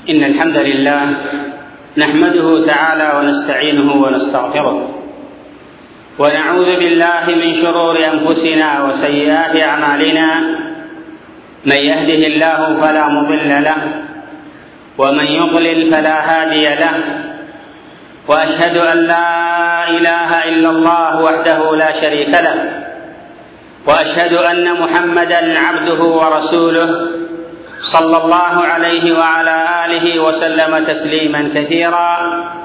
إن الحمد لله نحمده تعالى ونستعينه ونستغفره ونعوذ بالله من شرور أنفسنا وسيئات أعمالنا. من يهده الله فلا مضل له ومن يضلل فلا هادي له، وأشهد أن لا إله إلا الله وحده لا شريك له، وأشهد أن محمدا عبده ورسوله صلى الله عليه وعلى آله وسلم تسليما كثيرا.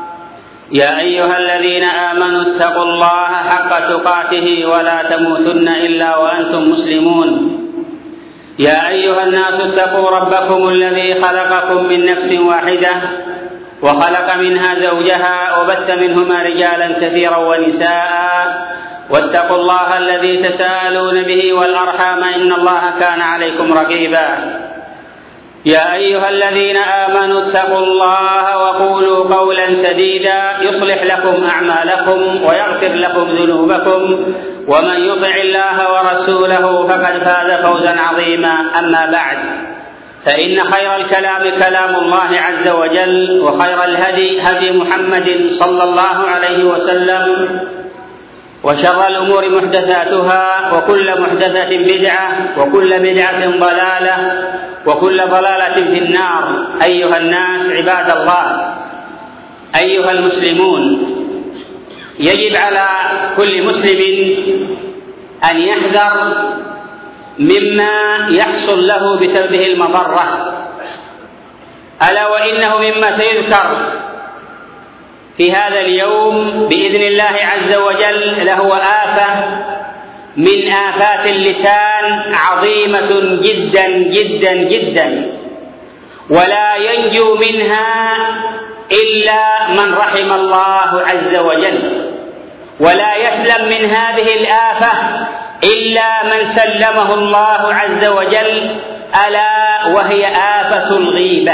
يا أيها الذين آمنوا اتقوا الله حق تقاته ولا تموتن إلا وأنتم مسلمون. يا أيها الناس اتقوا ربكم الذي خلقكم من نفس واحدة وخلق منها زوجها وبث منهما رجالا كثيرا ونساء، واتقوا الله الذي تساءلون به والأرحام إن الله كان عليكم رقيبا. يا أيها الذين آمنوا اتقوا الله وقولوا قولا سديدا يصلح لكم أعمالكم ويغفر لكم ذنوبكم، ومن يطع الله ورسوله فقد فاز فوزا عظيما. أما بعد، فإن خير الكلام كلام الله عز وجل، وخير الهدي هدي محمد صلى الله عليه وسلم، وشر الأمور محدثاتها، وكل محدثة بدعة، وكل بدعة ضلالة، وكل ضلالة في النار. أيها الناس عباد الله، أيها المسلمون، يجب على كل مسلم أن يحذر مما يحصل له بسببه المضرة، ألا وإنه مما سيذكر في هذا اليوم بإذن الله عز وجل له آفة من آفات اللسان عظيمة جدا جدا جدا، ولا ينجو منها إلا من رحم الله عز وجل، ولا يسلم من هذه الآفة إلا من سلمه الله عز وجل، ألا وهي آفة الغيبة.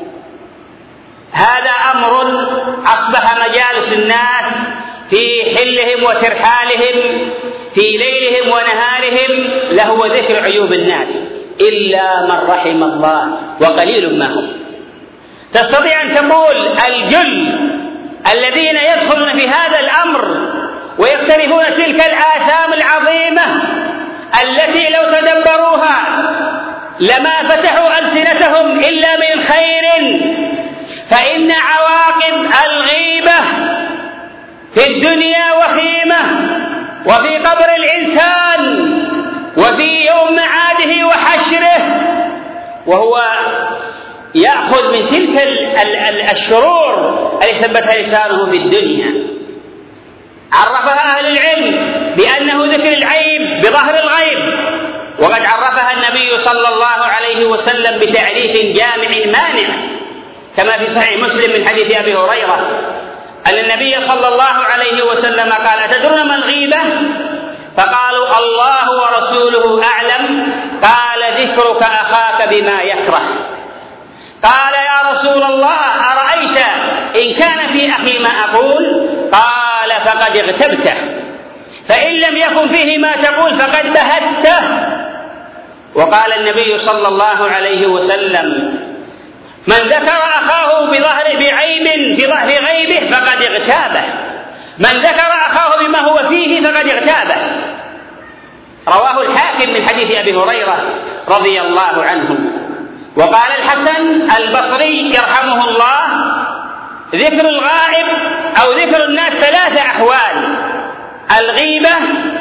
هذا أمر أصبح مجالس الناس في حلهم وترحالهم، في ليلهم ونهارهم لهو ذكر عيوب الناس، إلا من رحم الله وقليل ما هم. تستطيع أن تقول الجل الذين يدخلون في هذا الأمر ويقترفون تلك الآثام العظيمة التي لو تدبروها لما فتحوا ألسنتهم إلا من خير، فإن عواقب الغيبة في الدنيا وخيمة، وفي قبر الإنسان، وفي يوم معاده وحشره، وهو يأخذ من تلك الشرور التي ثبتها لسانه في الدنيا. عرفها أهل العلم بأنه ذكر العيب بظهر الغيب، وقد عرفها النبي صلى الله عليه وسلم بتعريف جامع مانع، كما في صحيح مسلم من حديث أبي هريرة أن النبي صلى الله عليه وسلم قال: أتدرون ما الغيبة؟ فقالوا: الله ورسوله أعلم. قال: ذكرك أخاك بما يكره. قال: يا رسول الله أرأيت إن كان في أخي ما أقول؟ قال: فقد اغتبته، فإن لم يكن فيه ما تقول فقد بهته. وقال النبي صلى الله عليه وسلم: من ذكر أخاه بظهر غيبه فقد اغتابه، من ذكر أخاه بما هو فيه فقد اغتابه. رواه الحاكم من حديث أبي هريرة رضي الله عنه. وقال الحسن البصري يرحمه الله: ذكر الغائب أو ذكر الناس 3 أحوال: الغيبة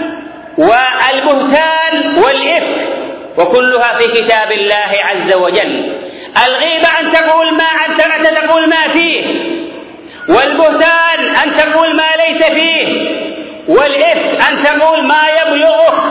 والبهتان والإفك، وكلها في كتاب الله عز وجل. الغيبة أن تقول ما فيه، والبهتان أن تقول ما ليس فيه، والإفك أن تقول ما يبلغه.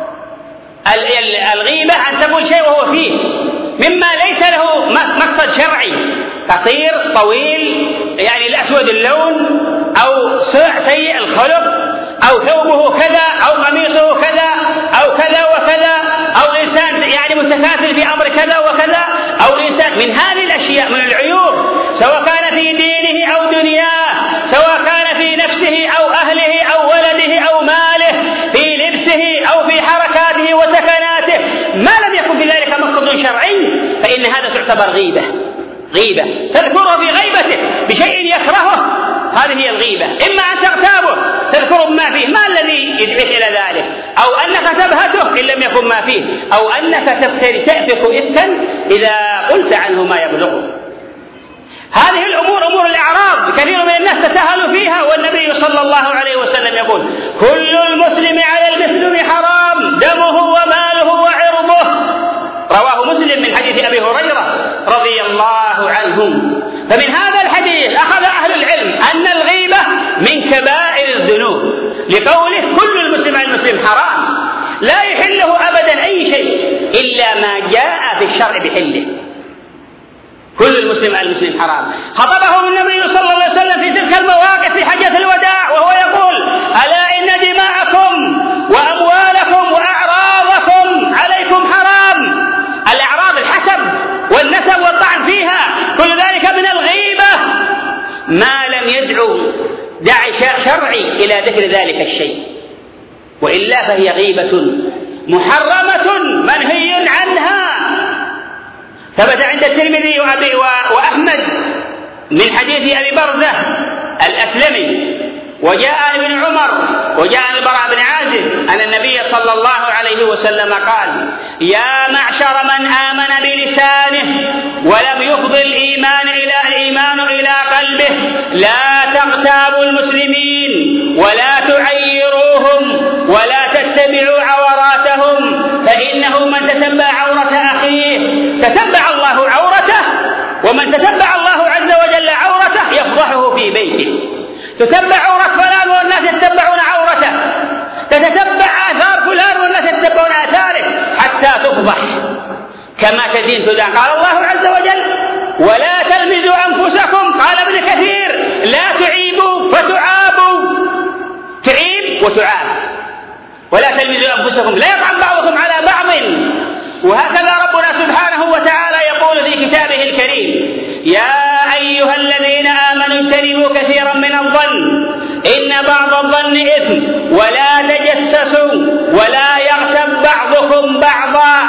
الغيبة أن تقول شيء وهو فيه مما ليس له مقصد شرعي، قصير طويل، يعني الأسود اللون، أو سيء الخلق، أو ثوبه كذا، أو قميصه كذا، أو كذا وكذا، أو إنسان يعني متكاسل في أمر كذا وكذا، أو إنسان من هذه الأشياء من العيوب، سواء كان في دينه أو دنياه، سواء كان في نفسه أو أهله أو ولده أو ماله، في لبسه أو في حركاته وسكناته، ما لم يكن في ذلك مقصد شرعي فإن هذا تعتبر غيبة. غيبة، تذكره في غيبته بشيء يكرهه، هذه هي الغيبة. إما أن تغتابه تذكره بما فيه، ما الذي يدعيك إلى ذلك، أو أنك تبهته إن لم يكن ما فيه، أو أنك تأفك إفكا إذا قلت عنه ما يبلغه. هذه الأمور أمور الأعراض كثير من الناس تساهل فيها، والنبي صلى الله عليه وسلم يقول: كل المسلم على المسلم حرام دمه وماله وعرضه، رواه مسلم من حديث أبي هريرة رضي الله عنهم. فمن هذا الحديث أخذ أهل العلم أن الغيبة من كبائر الذنوب، لقوله: كل المسلم على المسلم حرام، لا يحله أبدا أي شيء إلا ما جاء في الشرع بحله. كل المسلم على المسلم حرام. خطبهم النبي صلى الله عليه وسلم في تلك المواقف في حجة الوداع وهو يقول: ألا إن دماءكم وأموالكم وأعراضكم عليكم حرام. الأعراض الحسب والنسب والطعن فيها، كل ذلك من الغيبة ما لم يدعو داعي شرعي إلى ذكر ذلك الشيء، وإلا فهي غيبة محرمة منهي عنها. ثبت عند الترمذي وأحمد من حديث أبي برزة الأسلمي، وجاء ابن عمر وجاء البراء بن عازب أن النبي صلى الله عليه وسلم قال: يا معشر من آمن بلسانه ولم يفض الإيمان إلى قلبه، لا تغتابوا المسلمين ولا تعيروهم ولا تتبعوا عوراتهم، فإنه من تتبع عورة أخيه تتبع الله عورته، ومن تتبع الله عز وجل عورته يفضحه في بيته. تتبع عورة فلان والناس يتبعون عورته، تتتبع آثار فلان والناس يتبعون آثاره حتى تفضح. كما تدين تدان. قال الله عز وجل: ولا تلمزوا أنفسكم. قال ابن كثير: لا تعيبوا فتعابوا، تعيب وتعاب. ولا تلمزوا أنفسكم، لا يطعن بعضكم على بعض. وهكذا ربنا سبحانه وتعالى يقول في كتابه الكريم: يا أيها الذين آمنوا اجتنبوا كثيرا من الظن إن بعض الظن إثم ولا تجسسوا ولا يغتب بعضكم بعضا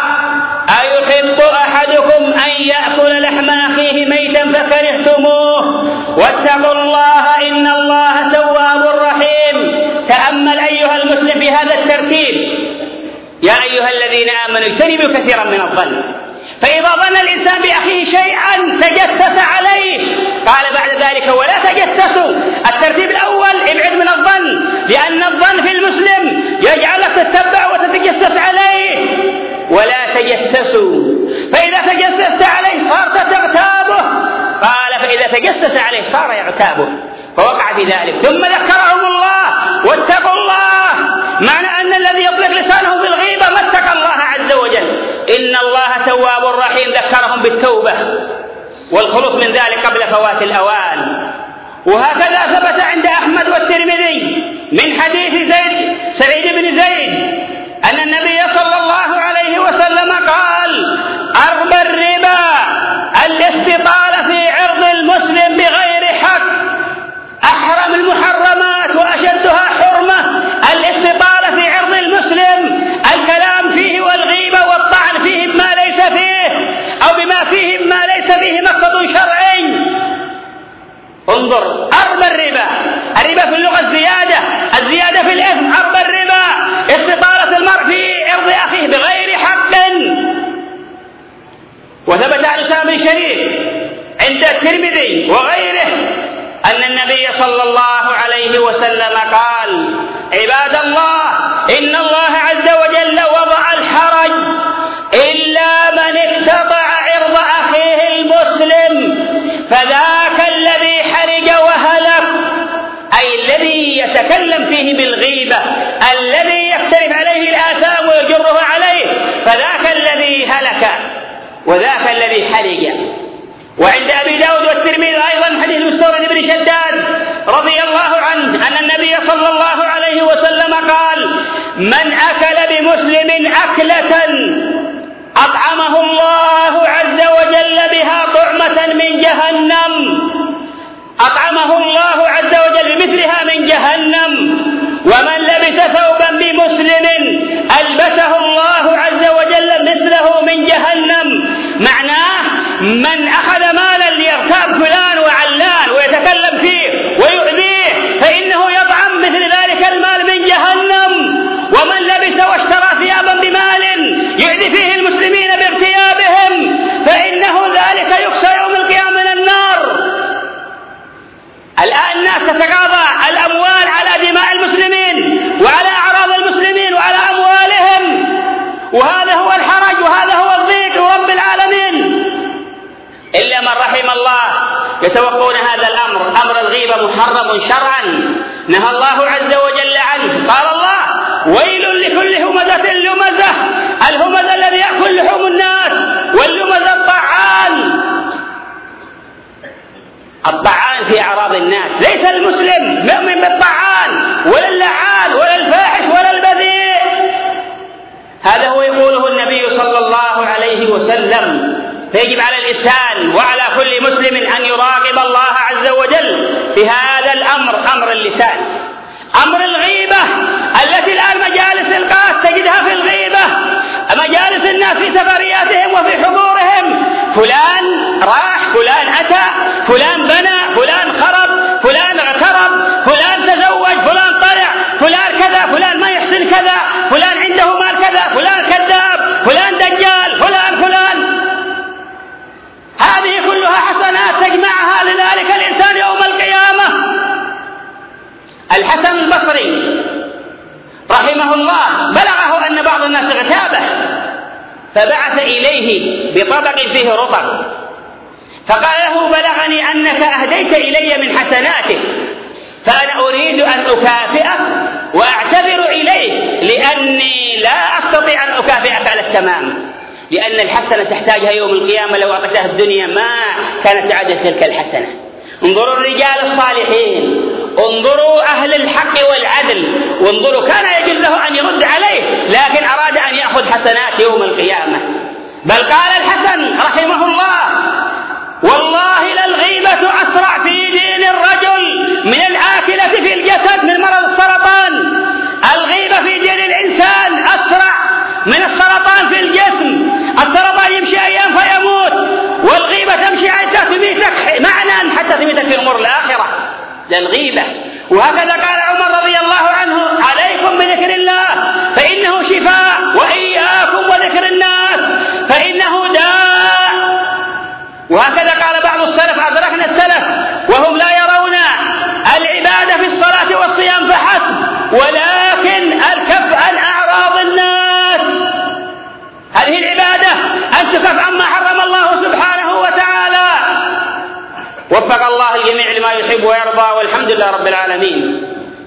أيحب أحدكم أن يأكل لحم أخيه ميتا فكرهتموه واتقوا الله إن الله تواب رحيم. تأمل أيها المسلم في هذا الترتيب: يا أيها الذين آمنوا اجتنبوا كثيرا من الظن، فإذا ظن الإنسان بأخيه شيئا تجسس عليه، قال بعد ذلك: ولا تجسسوا. الترتيب الأول: ابعد من الظن، لأن الظن في المسلم يجعلك تتبع وتتجسس عليه. ولا تجسسوا، فإذا تجسست عليه صارت تغتابه، قال: فإذا تجسس عليه صار يغتابه، فوقع في ذلك. ثم ذكرهم الله: واتقوا الله، معنى أن الذي يطلق لسانه بالغيبة ما اتقى الله عز وجل، إن الله تواب رحيم. ذكرهم بالتوبة والخلوص من ذلك قبل فوات الأوان. وهكذا ثبت عند أحمد والترمذي من حديث سعيد بن زيد أن النبي صلى الله عليه وسلم قال: أربى الربا الاستطالة في عرض المسلم بغير حق. أحرم المحرمات وأشدها حرمة الاستطالة في عرض المسلم، الكلام فيه والغيبة والطعن فيه بما ليس فيه أو بما فيه بما ليس فيه مقصد شرعي. انظر: أربى الربا في اللغة الزيادة في الإثم. أربى الربا استطالة المرء في عرض أخيه بغير حق. وثبت عن أسامة بن شريك عند الترمذي وغيره أن النبي صلى الله عليه وسلم قال: عباد الله، إن الله عز وجل وضع الحرج إلا من اقتطع عرض أخيه المسلم، فذاك الذي حرج وهلك، أي الذي يتكلم فيه بالغيبة، الذي يقترف عليه الآثام ويجره عليه، فذاك الذي هلك وذاك الذي حرج. وعند أبي داود والترمذي أيضا حديث مستورد بن شداد رضي الله عنه أن النبي صلى الله عليه وسلم قال: من أكل بمسلم أكلة أطعمه الله عز وجل بها طعمة من جهنم، أطعمه الله عز وجل بمثلها من جهنم. ومن لبس ثوبا بمسلم ألبسه الله عز وجل مثله من جهنم. معناه: من أخذ مالا ممن رحم الله يتوقون هذا الأمر، أمر الغيبة محرم شرعا نهى الله عز وجل عنه. قال الله: ويل لكل همزة لمزة، الهمزة الذي يأكل لحوم الناس، واللمزة الطعان في أعراض الناس. ليس المسلم مؤمن بالطعان ولا اللعان ولا الفاحش ولا البذيء. هذا هو يقوله النبي صلى الله عليه وسلم. فيجب على الإنسان وعلى كل مسلم أن يراقب الله عز وجل في هذا الأمر، أمر اللسان، أمر الغيبة التي الآن مجالس القاس تجدها في الغيبة، مجالس الناس في سفرياتهم وفي حضورهم، فلان راح، فلان أتى، فلان بنى، فلان خرب، فلان اغترب، فلان تزوج، فلان طلع، فلان كذا، فلان ما يحسن كذا، فلان عنده مال كذا، فلان كذاب، فلان دجال، فلان. هذه كلها حسنات تجمعها لذلك الإنسان يوم القيامة. الحسن البصري رحمه الله بلغه أن بعض الناس اغتابه، فبعث إليه بطبق فيه رطب، فقال له: بلغني أنك أهديت إلي من حسناتك، فأنا أريد أن أكافئك وأعتذر إليك، لأني لا أستطيع أن أكافئك على التمام، لأن الحسنة تحتاجها يوم القيامة، لو أعطيتها الدنيا ما كانت تعادل تلك الحسنة. انظروا الرجال الصالحين، انظروا أهل الحق والعدل، وانظروا كان يجوز له أن يرد عليه، لكن أراد أن يأخذ حسنات يوم القيامة. بل قال الحسن رحمه الله: والله للغيبة أسرع في دين الرجل من الآكلة في الجسد من مرض السرطان. الغيبة في دين الإنسان أسرع من السرطان في الجسم. السرطان يمشي أيام فيموت، والغيبة تمشي حتى تميتك معنى، حتى تميتك في أمور الآخرة للغيبة. وهكذا قال عمر رضي الله عنه: عليكم بذكر الله فإنه شفاء، وإياكم وذكر الناس فإنه داء. وهكذا قال بعض السلف، أدركنا السلف وهم لا يرون العبادة في الصلاة والصيام فحسب، ولكن الكف عن أعراض الناس. هذه العبادة أن تكف عما حرم الله سبحانه وتعالى. وفق الله الجميع لما يحب ويرضى، والحمد لله رب العالمين.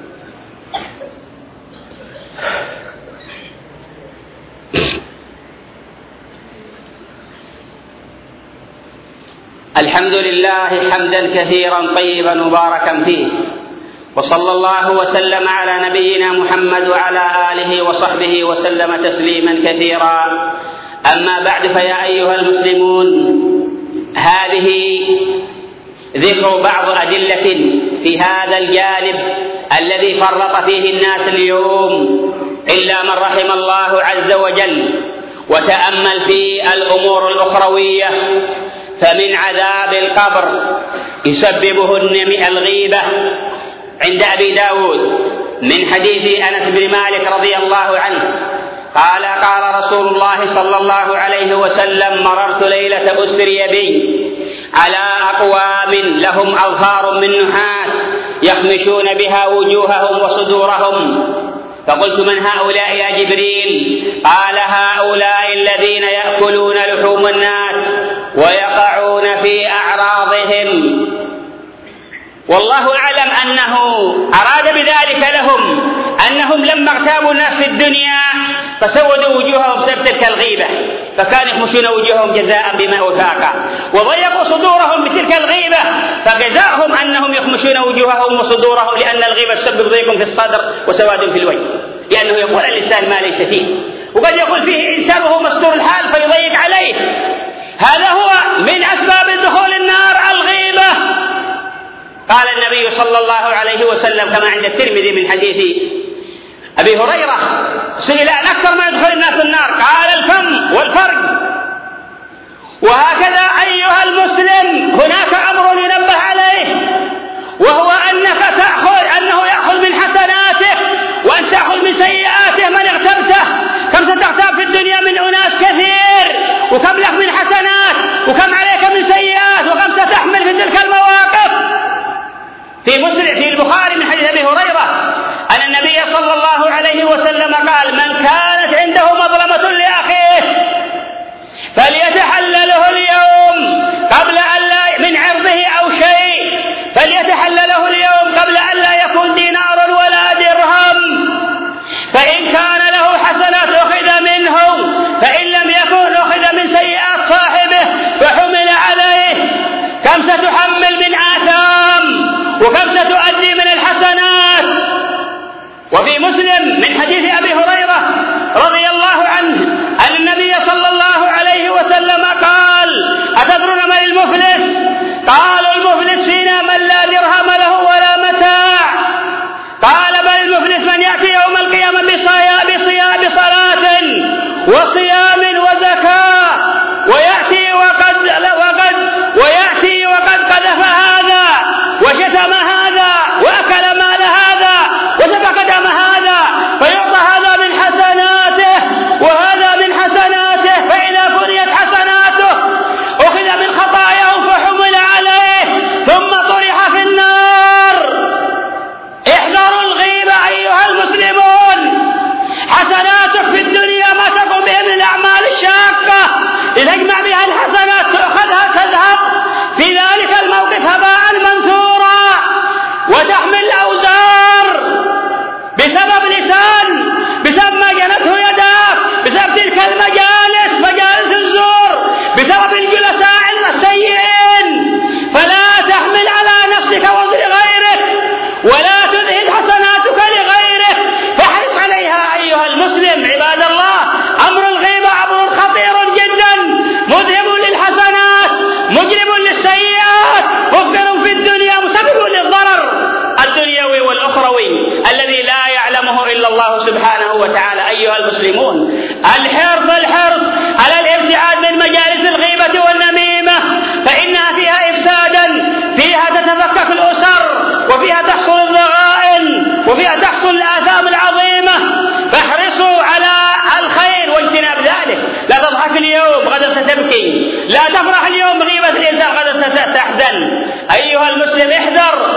الحمد لله حمدا كثيرا طيبا مباركا فيه، وصلى الله وسلم على نبينا محمد وعلى آله وصحبه وسلم تسليما كثيرا. أما بعد، فيا أيها المسلمون، هذه ذكر بعض أدلة في هذا الجانب الذي فرط فيه الناس اليوم إلا من رحم الله عز وجل وتأمل في الأمور الأخروية. فمن عذاب القبر يسببه الغيبة عند أبي داود من حديث أنس بن مالك رضي الله عنه قال: قال رسول الله صلى الله عليه وسلم: مررت ليلة أسري بي على أقوام لهم أظفار من نحاس يخمشون بها وجوههم وصدورهم، فقلت: من هؤلاء يا جبريل؟ قال: هؤلاء الذين يأكلون لحوم الناس ويقعون في أعراضهم. والله أعلم أنه أراد بذلك لهم أنهم لما اغتابوا الناس في الدنيا فسودوا وجوههم بسبب تلك الغيبة، فكانوا يخمشون وجوههم جزاء بما وفاقا، وضيقوا صدورهم بتلك الغيبة، فجزاؤهم أنهم يخمشون وجوههم وصدورهم، لأن الغيبة تسبب ضيق في الصدر وسواد في الوجه، لأنه يقول الإنسان ما ليس فيه، وقد يقول فيه إنسان وهو مستور الحال فيضيق عليه. هذا هو من أسباب دخول النار الغيبة. قال النبي صلى الله عليه وسلم كما عند الترمذي من حديث أبي هريرة: سئل عن أكثر ما يدخل الناس النار، قال: الفم والفرج. وهكذا أيها المسلم هناك أمر ينبه عليه، وهو أنه يأخذ من حسناته وأن تأخذ من سيئاته من اغتبته. كم ستغتاب في الدنيا من أناس كثير، وكم لك من حسنات، وكم عليك من سيئات، وكم ستحمل في تلك المواقف. في البخاري من حديث أبي هريرة أن النبي صلى الله عليه وسلم قال: من كانت عنده مظلمة لأخيه فليتحلله اليوم قبل أن لا كم ستحمل من آثام وكم ستؤدي من الحسنات. وفي مسلم من حديث أبي هريرة رضي الله عنه أن النبي صلى الله عليه وسلم قال: أتدرون من المفلس؟ قالوا: المفلس فينا من لا درهم له ولا متاع. قال: بل المفلس من يأتي يوم القيامة بصلاة وصيام وزكاة ويأتي وقد قذف هذا وشتم هذا وأكل مال هذا وسفك دم هذا، فيعطى هذا من حسناته وهذا من حسناته، فإذا فريت حسناته أخذ من خطاياهم فحمل عليه ثم طرح في النار. احذروا الغيبة أيها المسلمون. حسناتك في الدنيا ما تقوم بها من الأعمال الشاقة لتجمع بها الحسنات تأخذها تذهب في ذلك الموقف هباء منثورا، وتحمل أوزار بسبب لسان، بسبب ما جنته يداك، بسبب تلك المجالس مجالس الزور، بسبب الجلساء السيئين. فلا تحمل على نفسك وزر غيرك ولا تذهب حسناتك لغيرك، فاحرص عليها أيها المسلم. عباد الله، أمر الغيبة أمر خطير جدا، مذهب للحسنات مجلب للسيئات، مفقر في الدنيا مسبب للضرر الدنيوي والأخروي الذي لا يعلمه إلا الله سبحانه وتعالى. أيها المسلمون، الحرص على الابتعاد من مجالس الغيبة والنميمة، فإنها فيها إفسادا، فيها تتفكك الأسر، وفيها تحصل الضغائن، وفيها تحصل الآثام العظيمة. فاحرصوا على الخير واجتناب ذلك. لا تضحك اليوم غدا ستبكي، لا تفرح اليوم بغيبة الإنسان غدا ستحزن. أيها المسلم، احذر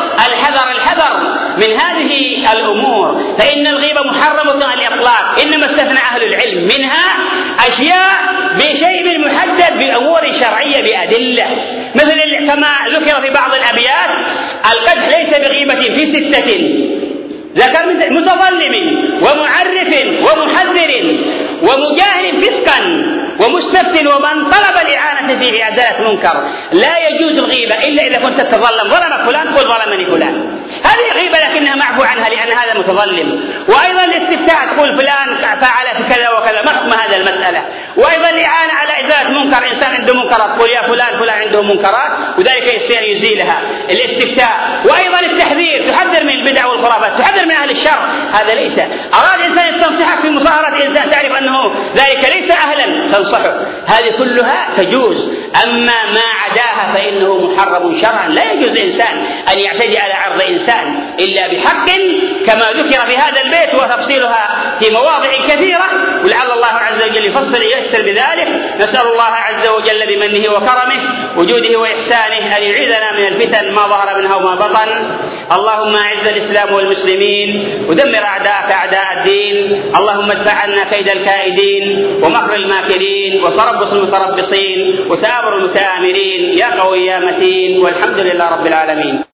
الحذر من هذه الأمور، فإن الغيبة محرمة على الإطلاق، إنما استثنى أهل العلم منها أشياء بشيء محدد بأمور شرعية بأدلة، مثل كما ذكر في بعض الأبيات: القدح ليس بغيبة في 6، ذكر متظلم ومعرف ومحذر ومجاهر فسقا ومستفتن ومن طلب الإعانة في عدالة منكر. لا يجوز الغيبة إلا إذا كنت تتظلم، ظلمك فلان قل ظلمني فلان، هذه غيبة لكنها معفو عنها لأن هذا متظلم. وأيضا الاستفتاء تقول فلان فعل كذا وكذا، ما حكم هذا المسألة. وأيضا الإعانة على إزالة منكر، إنسان عنده منكرات تقول يا فلان عنده منكرات وذلك يستطيع يزيلها، الاستفتاء. وأيضا التحذير، تحذر من البدع والخرافات، تحذر من أهل الشر، هذا ليس. أراد إنسان يستنصحك في مصاهرة إنسان تعرف أنه ذلك ليس أهلا تنصحه، هذه كلها تجوز. أما ما عداها فإنه محرم شرعا، لا يجوز لإنسان أن يعتدي على عرض إنسان إلا بحق، كما ذكر في هذا البيت وتفصيلها في مواضع كثيرة، ولعل الله عز وجل ييسر بذلك. نسأل الله عز وجل بمنه وكرمه وجوده وإحسانه أن يعيذنا من الفتن ما ظهر منها وما بطن. اللهم أعز الإسلام والمسلمين ودمر أعداءك أعداء الدين. اللهم ادفع عنا كيد الكائدين ومكر الماكرين وتربص المتربصين وتآمر المتآمرين، يا قوي يا متين، والحمد لله رب العالمين.